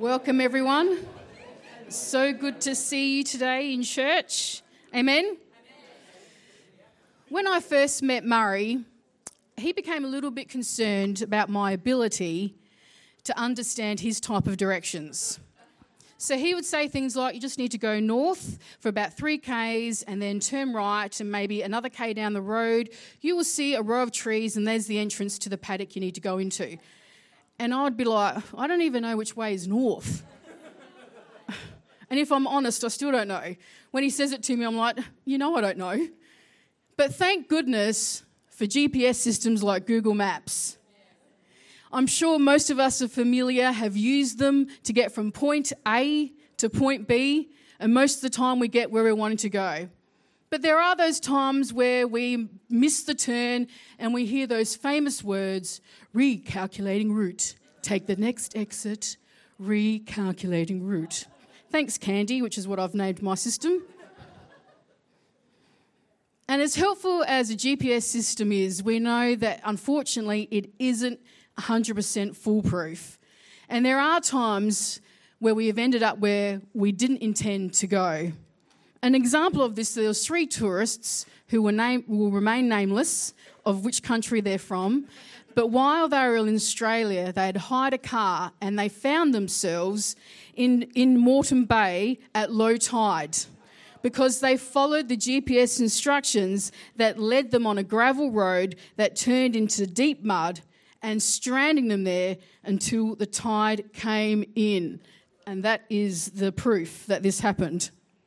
Welcome, everyone. So good to see you today in church. Amen? When I first met Murray, he became a little bit concerned about my ability to understand his type of directions. So he would say things like, you just need to go north for about 3 Ks and then turn right and maybe another K down the road. You will see a row of trees and there's the entrance to the paddock you need to go into. And I'd be like, I don't even know which way is north. And if I'm honest, I still don't know. When he says it to me, I'm like, I don't know. But thank goodness for GPS systems like Google Maps. I'm sure most of us are familiar, have used them to get from point A to point B, and most of the time we get where we're wanting to go. But there are those times where we miss the turn and we hear those famous words, recalculating route. Take the next exit, recalculating route. Thanks, Candy, which is what I've named my system. And as helpful as a GPS system is, we know that unfortunately it isn't 100% foolproof. And there are times where we have ended up where we didn't intend to go. An example of this, there was 3 tourists who will remain nameless of which country they're from, but while they were in Australia, they had hired a car and they found themselves in Moreton Bay at low tide because they followed the GPS instructions that led them on a gravel road that turned into deep mud and stranding them there until the tide came in. And that is the proof that this happened.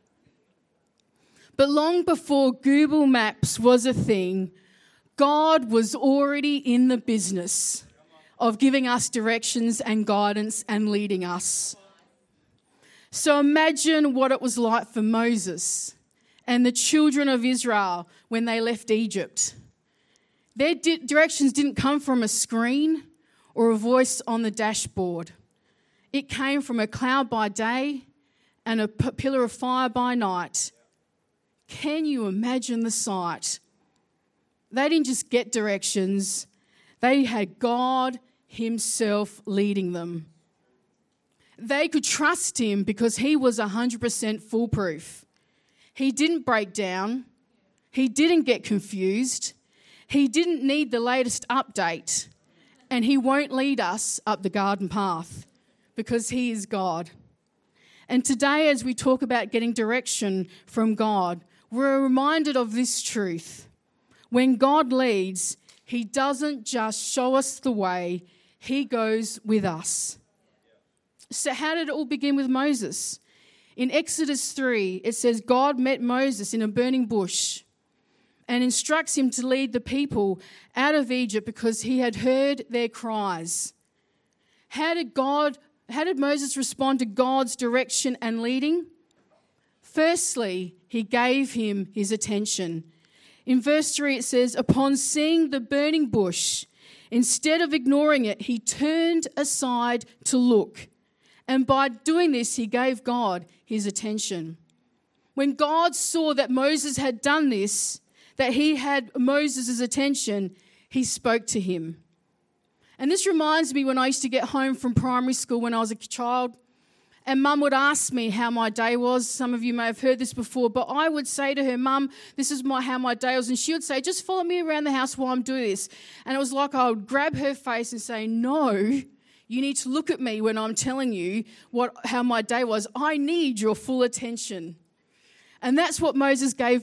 But long before Google Maps was a thing, God was already in the business of giving us directions and guidance and leading us. So imagine what it was like for Moses and the children of Israel when they left Egypt. Their directions didn't come from a screen or a voice on the dashboard. It came from a cloud by day and a pillar of fire by night. Can you imagine the sight? They didn't just get directions. They had God himself leading them. They could trust him because he was 100% foolproof. He didn't break down. He didn't get confused. He didn't need the latest update. And he won't lead us up the garden path because he is God. And today, as we talk about getting direction from God, we're reminded of this truth. When God leads, he doesn't just show us the way, he goes with us. So how did it all begin with Moses? In Exodus 3, it says God met Moses in a burning bush and instructs him to lead the people out of Egypt because he had heard their cries. How did Moses respond to God's direction and leading? Firstly, he gave him his attention. In verse 3 it says, upon seeing the burning bush, instead of ignoring it, he turned aside to look. And by doing this, he gave God his attention. When God saw that Moses had done this, that he had Moses' attention, he spoke to him. And this reminds me when I used to get home from primary school when I was a child, and Mum would ask me how my day was. Some of you may have heard this before, but I would say to her, Mum, this is how my day was. And she would say, just follow me around the house while I'm doing this. And it was like I would grab her face and say, no, you need to look at me when I'm telling you how my day was. I need your full attention. And that's what Moses gave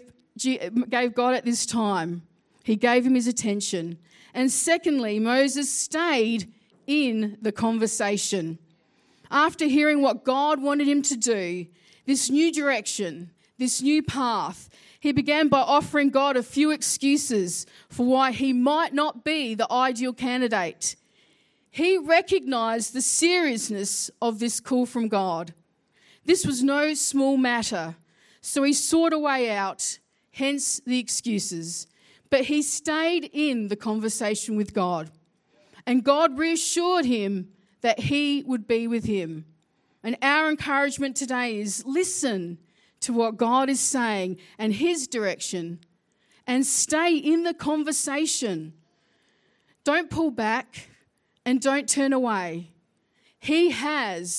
God at this time. He gave him his attention. And secondly, Moses stayed in the conversation. After hearing what God wanted him to do, this new direction, this new path, he began by offering God a few excuses for why he might not be the ideal candidate. He recognized the seriousness of this call from God. This was no small matter, so he sought a way out, hence the excuses. But he stayed in the conversation with God, and God reassured him that he would be with him. And our encouragement today is listen to what God is saying and his direction and stay in the conversation. Don't pull back and don't turn away. He has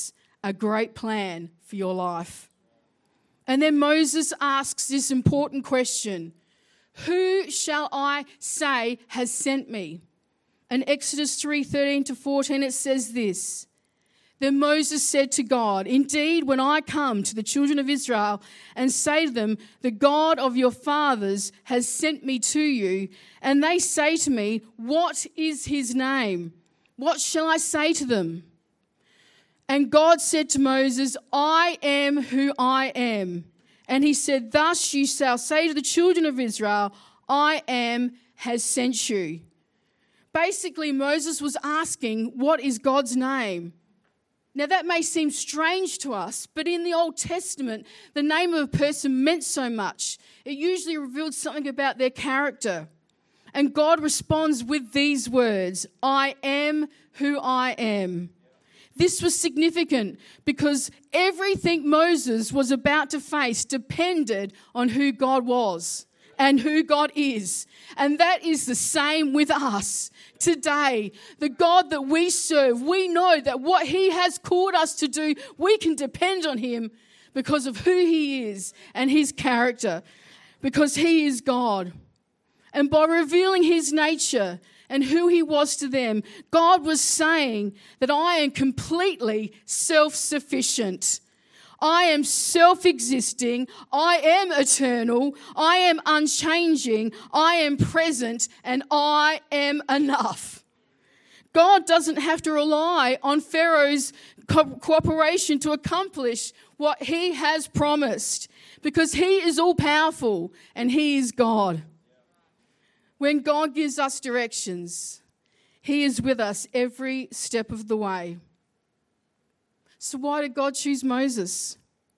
a great plan for your life. And then Moses asks this important question: who shall I say has sent me? In Exodus 3:13-14 it says this: Then Moses said to God, Indeed, when I come to the children of Israel and say to them, The God of your fathers has sent me to you, and they say to me, What is his name? What shall I say to them? And God said to Moses, I am who I am. And he said, Thus you shall say to the children of Israel, I am has sent you. Basically, Moses was asking, what is God's name? Now that may seem strange to us, but in the Old Testament, the name of a person meant so much. It usually revealed something about their character. And God responds with these words, I am who I am. This was significant because everything Moses was about to face depended on who God was and who God is. And that is the same with us today. The God that we serve, we know that what he has called us to do, we can depend on him because of who he is and his character, because he is God. And by revealing his nature and who he was to them, God was saying that I am completely self-sufficient. I am self-existing. I am eternal. I am unchanging. I am present, and I am enough. God doesn't have to rely on Pharaoh's cooperation to accomplish what he has promised, because he is all-powerful and he is God. When God gives us directions, he is with us every step of the way. So why did God choose Moses?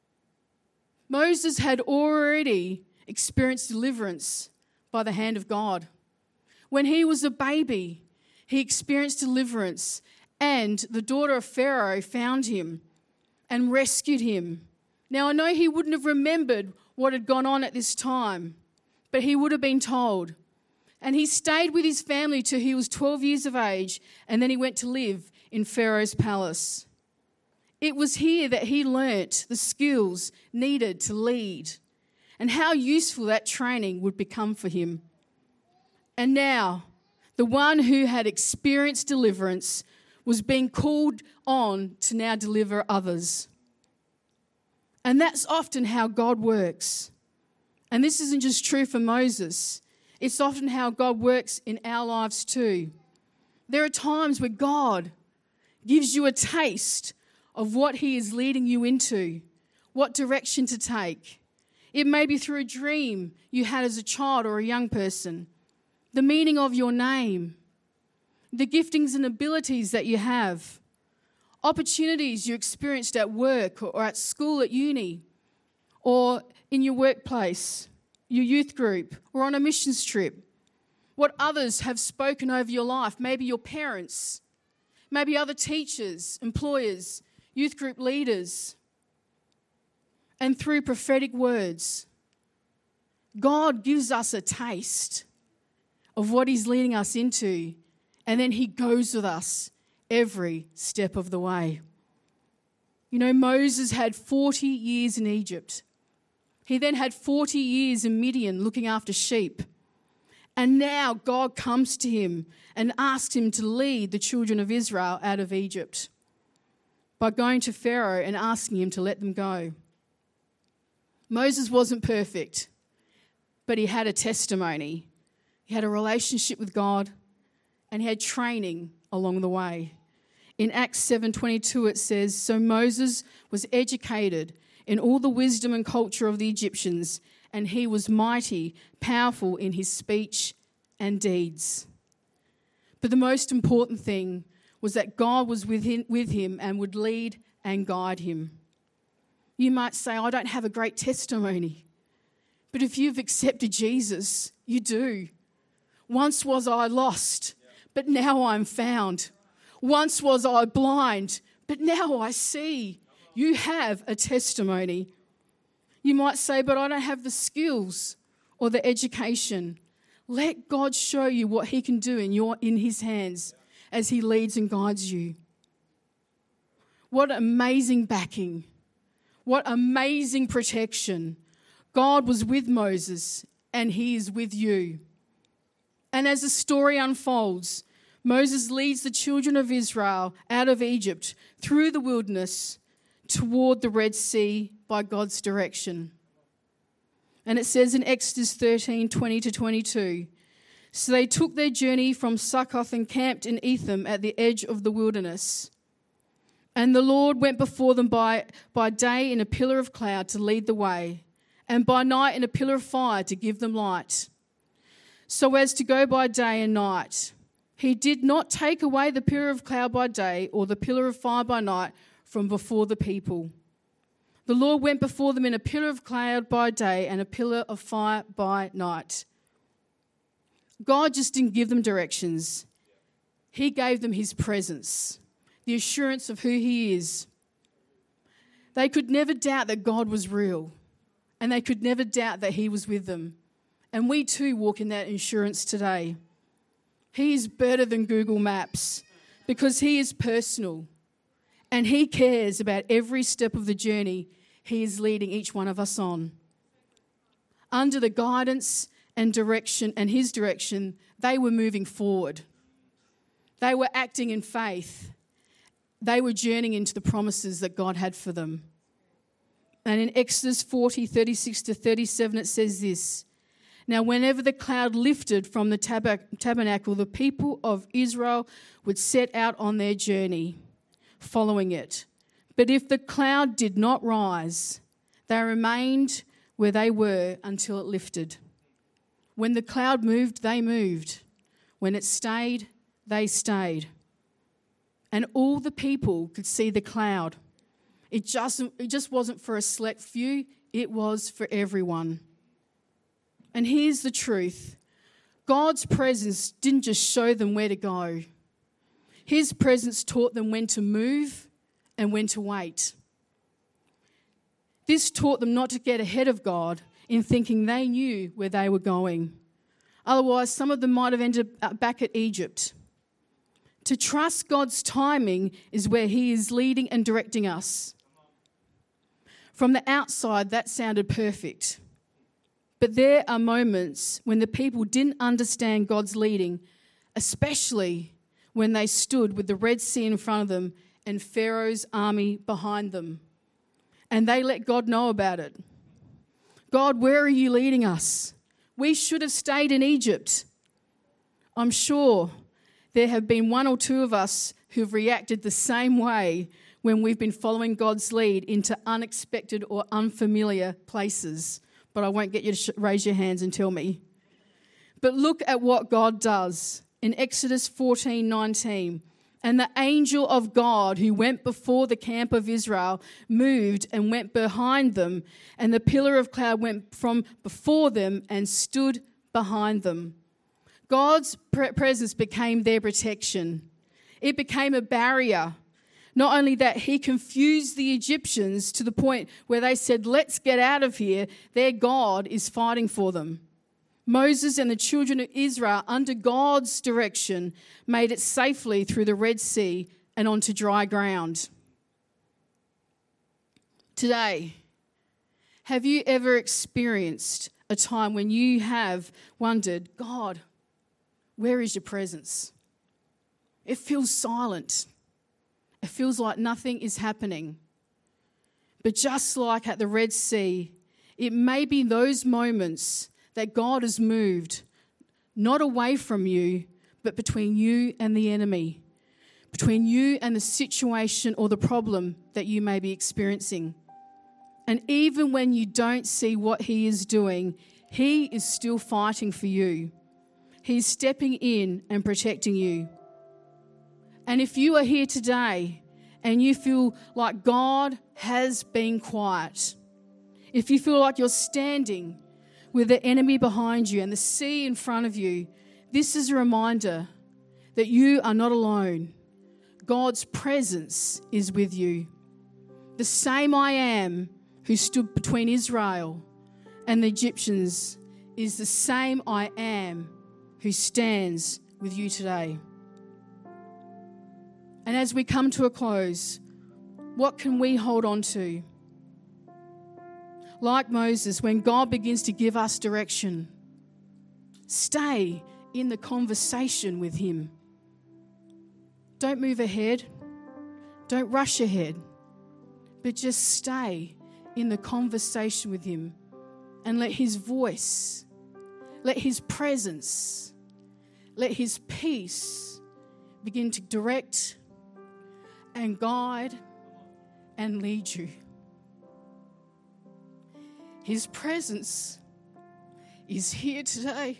Moses had already experienced deliverance by the hand of God. When he was a baby, he experienced deliverance, and the daughter of Pharaoh found him and rescued him. Now, I know he wouldn't have remembered what had gone on at this time, but he would have been told. And he stayed with his family till he was 12 years of age, and then he went to live in Pharaoh's palace. It was here that he learnt the skills needed to lead and how useful that training would become for him. And now, the one who had experienced deliverance was being called on to now deliver others. And that's often how God works. And this isn't just true for Moses. It's often how God works in our lives too. There are times where God gives you a taste of what he is leading you into, what direction to take. It may be through a dream you had as a child or a young person, the meaning of your name, the giftings and abilities that you have, opportunities you experienced at work or at school, at uni, or in your workplace, your youth group, or on a missions trip. What others have spoken over your life, maybe your parents, maybe other teachers, employers, youth group leaders, and through prophetic words. God gives us a taste of what he's leading us into, and then he goes with us every step of the way. You know, Moses had 40 years in Egypt. He then had 40 years in Midian looking after sheep. And now God comes to him and asks him to lead the children of Israel out of Egypt by going to Pharaoh and asking him to let them go. Moses wasn't perfect, but he had a testimony. He had a relationship with God, and he had training along the way. In Acts 7:22 it says, So Moses was educated in all the wisdom and culture of the Egyptians, and he was mighty, powerful in his speech and deeds. But the most important thing was that God was with him and would lead and guide him. You might say, I don't have a great testimony. But if you've accepted Jesus, you do. Once was I lost, but now I'm found. Once was I blind, but now I see. You have a testimony. You might say, but I don't have the skills or the education. Let God show you what he can do in his hands as he leads and guides you. What amazing backing. What amazing protection. God was with Moses and he is with you. And as the story unfolds, Moses leads the children of Israel out of Egypt through the wilderness toward the Red Sea by God's direction. And it says in Exodus 13:20-22, so they took their journey from Succoth and camped in Etham at the edge of the wilderness. And the Lord went before them by day in a pillar of cloud to lead the way, and by night in a pillar of fire to give them light, so as to go by day and night. He did not take away the pillar of cloud by day or the pillar of fire by night from before the people. The Lord went before them in a pillar of cloud by day and a pillar of fire by night. God just didn't give them directions. He gave them his presence, the assurance of who he is. They could never doubt that God was real, and they could never doubt that he was with them. And we too walk in that assurance today. He is better than Google Maps because he is personal and he cares about every step of the journey he is leading each one of us on. Under the guidance and direction and his direction, they were moving forward. They were acting in faith. They were journeying into the promises that God had for them. And in Exodus 40:36-37, it says this, now whenever the cloud lifted from the tabernacle, the people of Israel would set out on their journey, following it. But if the cloud did not rise, they remained where they were until it lifted. When the cloud moved, they moved. When it stayed, they stayed. And all the people could see the cloud. It just wasn't for a select few, it was for everyone. And here's the truth. God's presence didn't just show them where to go. His presence taught them when to move and when to wait. This taught them not to get ahead of God in thinking they knew where they were going. Otherwise, some of them might have ended up back at Egypt. To trust God's timing is where he is leading and directing us. From the outside, that sounded perfect. But there are moments when the people didn't understand God's leading, especially when they stood with the Red Sea in front of them and Pharaoh's army behind them. And they let God know about it. God, where are you leading us? We should have stayed in Egypt. I'm sure there have been one or two of us who've reacted the same way when we've been following God's lead into unexpected or unfamiliar places. But I won't get you to raise your hands and tell me. But look at what God does in Exodus 14:19. And the angel of God who went before the camp of Israel moved and went behind them, and the pillar of cloud went from before them and stood behind them. God's presence became their protection. It became a barrier. Not only that, he confused the Egyptians to the point where they said, let's get out of here. Their God is fighting for them. Moses and the children of Israel, under God's direction, made it safely through the Red Sea and onto dry ground. Today, have you ever experienced a time when you have wondered, God, where is your presence? It feels silent. It feels like nothing is happening. But just like at the Red Sea, it may be those moments that God has moved, not away from you, but between you and the enemy, between you and the situation or the problem that you may be experiencing. And even when you don't see what he is doing, he is still fighting for you. He's stepping in and protecting you. And if you are here today and you feel like God has been quiet, if you feel like you're standing with the enemy behind you and the sea in front of you, this is a reminder that you are not alone. God's presence is with you. The same I am who stood between Israel and the Egyptians is the same I am who stands with you today. And as we come to a close, What can we hold on to? Like Moses, when God begins to give us direction, stay in the conversation with him. Don't move ahead. Don't rush ahead. But just stay in the conversation with him and let his voice, let his presence, let his peace begin to direct and guide and lead you. His presence is here today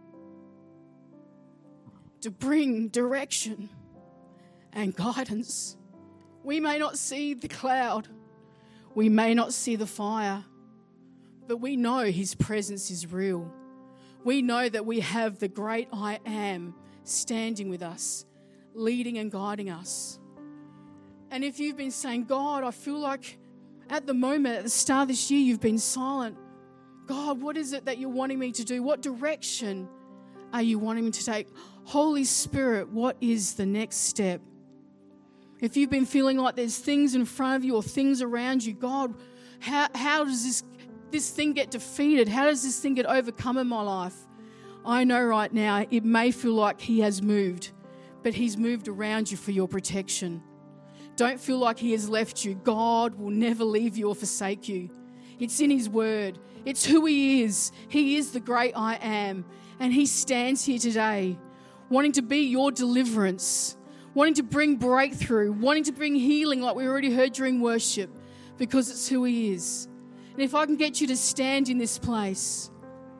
to bring direction and guidance. We may not see the cloud, we may not see the fire, but we know his presence is real. We know that we have the great I am standing with us, leading and guiding us. And if you've been saying, God, I feel like at the moment, at the start of this year, you've been silent. God, what is it that you're wanting me to do? What direction are you wanting me to take? Holy Spirit, what is the next step? If you've been feeling like there's things in front of you or things around you, God, how does this thing get defeated? How does this thing get overcome in my life? I know right now it may feel like he has moved, but he's moved around you for your protection. Don't feel like he has left you. God will never leave you or forsake you. It's in his word. It's who he is. He is the great I am. And he stands here today wanting to be your deliverance, wanting to bring breakthrough, wanting to bring healing like we already heard during worship, because it's who he is. And if I can get you to stand in this place,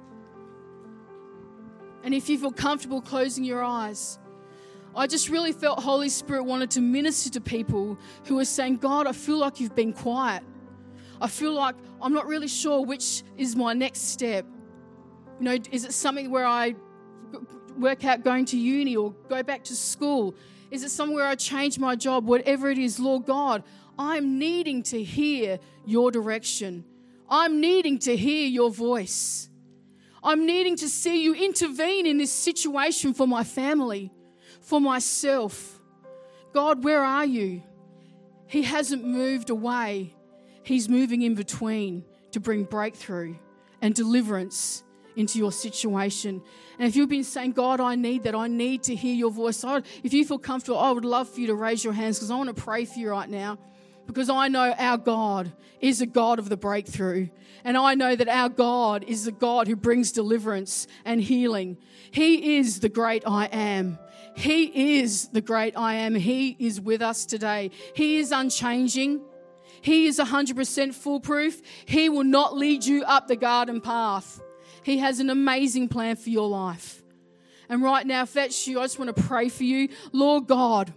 and if you feel comfortable closing your eyes, I just really felt Holy Spirit wanted to minister to people who are saying, God, I feel like you've been quiet. I feel like I'm not really sure which is my next step. You know, is it something where I work out going to uni or go back to school? Is it somewhere I change my job? Whatever it is, Lord God, I'm needing to hear your direction. I'm needing to hear your voice. I'm needing to see you intervene in this situation for my family, for myself. God, where are you? He hasn't moved away. He's moving in between to bring breakthrough and deliverance into your situation. And if you've been saying, God, I need that. I need to hear your voice. If you feel comfortable, I would love for you to raise your hands, because I want to pray for you right now. Because I know our God is a God of the breakthrough. And I know that our God is the God who brings deliverance and healing. He is the great I am. He is the great I am. He is with us today. He is unchanging. He is 100% foolproof. He will not lead you up the garden path. He has an amazing plan for your life. And right now, if that's you, I just want to pray for you. Lord God,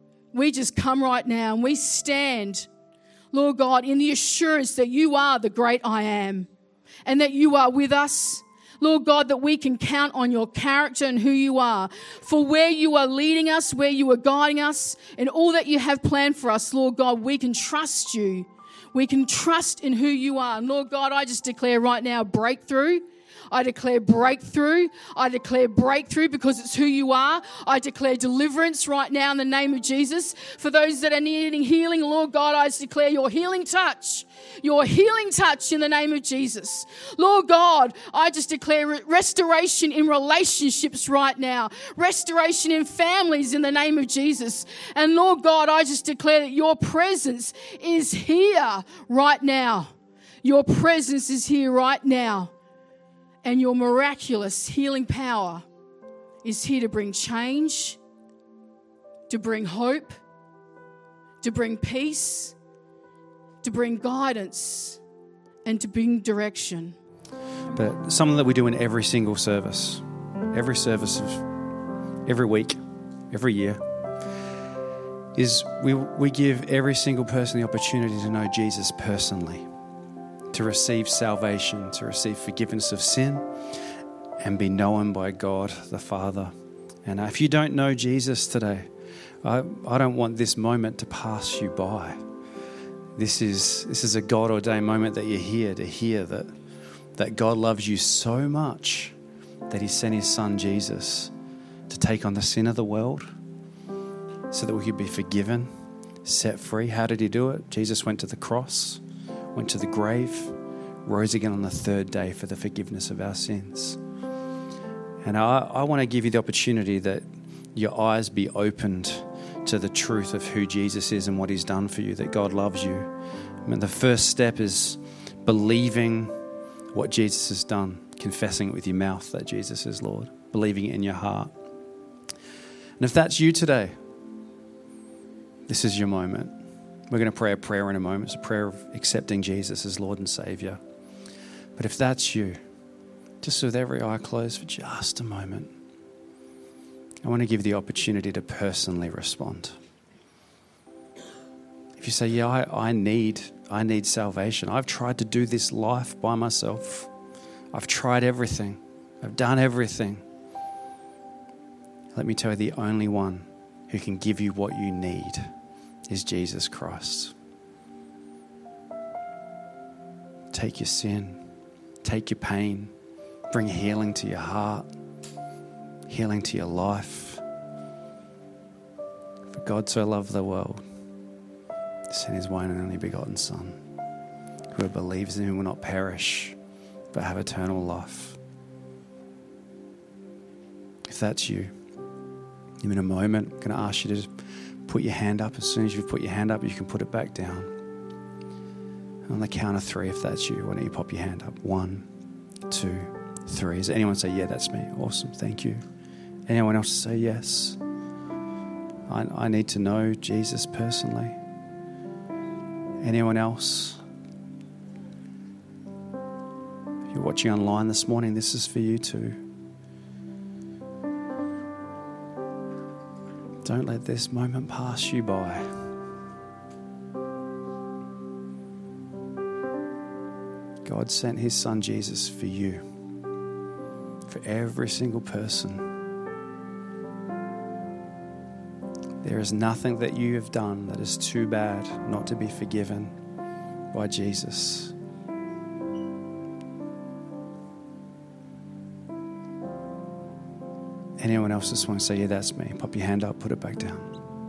we just come right now and we stand, Lord God, in the assurance that you are the great I am and that you are with us. Lord God, that we can count on your character and who you are, for where you are leading us, where you are guiding us, and all that you have planned for us, Lord God, we can trust you. We can trust in who you are. And Lord God, I just declare right now breakthrough. I declare breakthrough. I declare breakthrough because it's who you are. I declare deliverance right now in the name of Jesus. For those that are needing healing, Lord God, I declare your healing touch. Your healing touch in the name of Jesus. Lord God, I just declare restoration in relationships right now. Restoration in families in the name of Jesus. And Lord God, I just declare that your presence is here right now. Your presence is here right now. And your miraculous healing power is here to bring change, to bring hope, to bring peace, to bring guidance, and to bring direction. But something that we do in every single service of every week, every year, is we give every single person the opportunity to know Jesus personally, to receive salvation, to receive forgiveness of sin, and be known by God the Father. And if you don't know Jesus today, I don't want this moment to pass you by. This is a God-ordained moment that you're here to hear that God loves you so much that he sent his son Jesus to take on the sin of the world so that we could be forgiven, set free. How did he do it? Jesus went to the cross, went to the grave, rose again on the third day for the forgiveness of our sins. And I want to give you the opportunity that your eyes be opened to the truth of who Jesus is and what he's done for you, that God loves you. I mean, the first step is believing what Jesus has done, confessing it with your mouth that Jesus is Lord, believing it in your heart. And if that's you today, this is your moment. We're going to pray a prayer in a moment. It's a prayer of accepting Jesus as Lord and Savior. But if that's you, just with every eye closed for just a moment, I want to give you the opportunity to personally respond. If you say, yeah, I need salvation. I've tried to do this life by myself. I've tried everything. I've done everything. Let me tell you, the only one who can give you what you need is Jesus Christ. Take your sin, take your pain, bring healing to your heart, healing to your life. For God so loved the world, He sent His one and only begotten Son. Whoever believes in Him will not perish, but have eternal life. If that's you, in a moment, I'm going to ask you to put your hand up. As soon as you've put your hand up, you can put it back down. And on the count of 3, if that's you, why don't you pop your hand up? 1, 2, 3. Does anyone say, yeah, that's me? Awesome, thank you. Anyone else say yes? I need to know Jesus personally. Anyone else? If you're watching online this morning, this is for you too. Don't let this moment pass you by. God sent His Son Jesus for you, for every single person. There is nothing that you have done that is too bad not to be forgiven by Jesus. Anyone else just want to say, yeah, that's me? Pop your hand up, put it back down.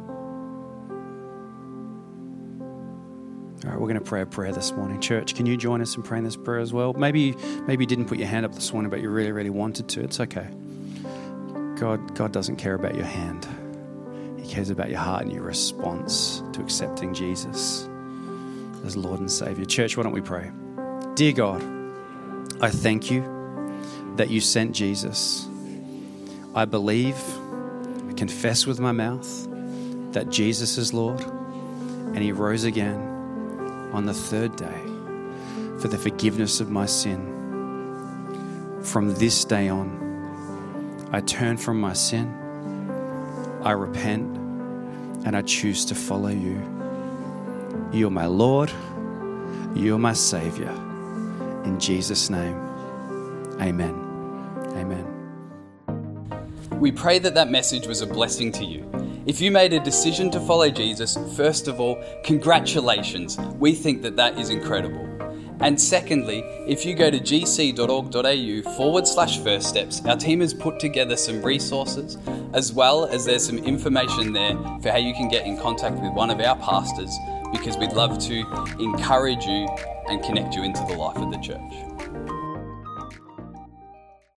All right, we're going to pray a prayer this morning. Church, can you join us in praying this prayer as well? Maybe you didn't put your hand up this morning, but you really, really wanted to. It's okay. God doesn't care about your hand. He cares about your heart and your response to accepting Jesus as Lord and Savior. Church, why don't we pray? Dear God, I thank you that you sent Jesus. I believe, I confess with my mouth that Jesus is Lord, and He rose again on the third day for the forgiveness of my sin. From this day on, I turn from my sin, I repent, and I choose to follow you. You are my Lord, you are my Savior. In Jesus' name, amen. Amen. We pray that message was a blessing to you. If you made a decision to follow Jesus, first of all, congratulations. We think that is incredible. And secondly, if you go to gc.org.au/first steps, our team has put together some resources, as well as there's some information there for how you can get in contact with one of our pastors, because we'd love to encourage you and connect you into the life of the church.